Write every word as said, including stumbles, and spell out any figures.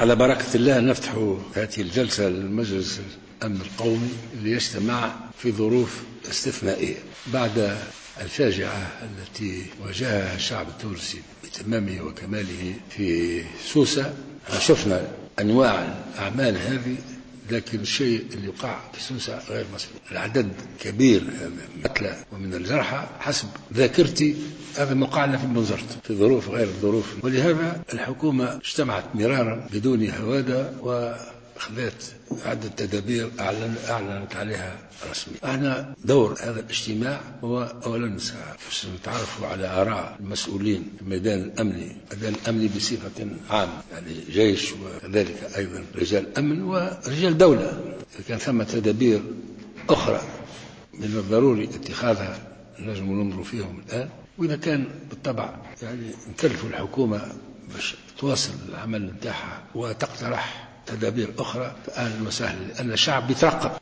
على بركة الله نفتح هذه الجلسة للمجلس الأمن القومي اللي يجتمع في ظروف استثنائية بعد الفاجعة التي واجهها الشعب التونسي بتمامه وكماله في سوسة. شفنا أنواع الأعمال هذه، لكن الشيء اللي يقع في سوسة غير مسبوق. العدد كبير من القتلى ومن الجرحى حسب ذاكرتي هذا مقعنا في منظرت في ظروف غير الظروف، ولهذا الحكومة اجتمعت مرارا بدون هوادة وأخذت عدة تدابير أعلن أعلنت عليها رسميا. احنا دور هذا الاجتماع هو أولا نتعرفوا على آراء المسؤولين في الميدان الأمني، الميدان الأمني بصفة عامة، يعني جيش وكذلك أيضا رجال أمن ورجال دولة. كان ثم تدابير أخرى من الضروري اتخاذها نجم ننظر فيهم الآن، وإذا كان بالطبع يعني نكلف الحكومة باش تواصل العمل نتاعها وتقترح تدابير أخرى فأهلا وسهلا، لأن الشعب يترقب.